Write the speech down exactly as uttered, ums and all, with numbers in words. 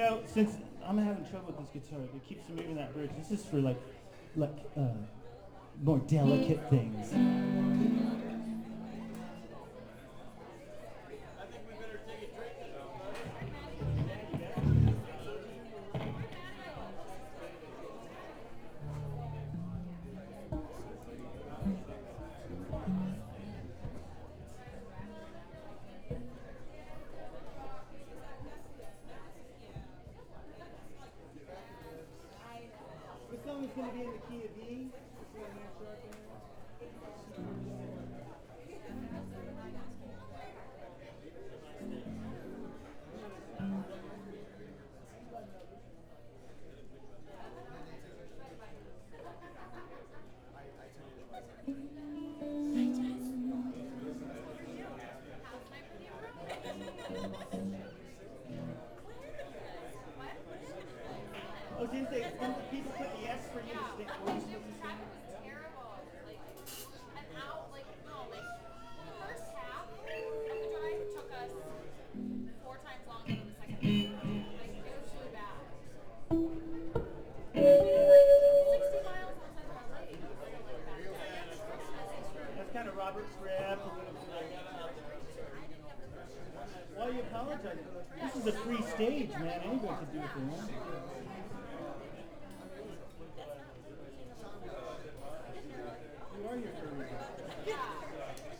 know, since I'm having trouble with this guitar, it keeps moving that bridge. This is for like, like uh, more delicate things. This song is going to be in the key of E. Oh, didn't they? Didn't people put the S for you to stick? Were you supposed to sing? Terrible. Like an hour, like no, like the first half of the drive took us four times longer than the second half. Like it was really bad. Sixty miles outside of L A. That's kind of Robert's rap. Why are you apologizing? This is a free stage, man. Anybody can do what they want.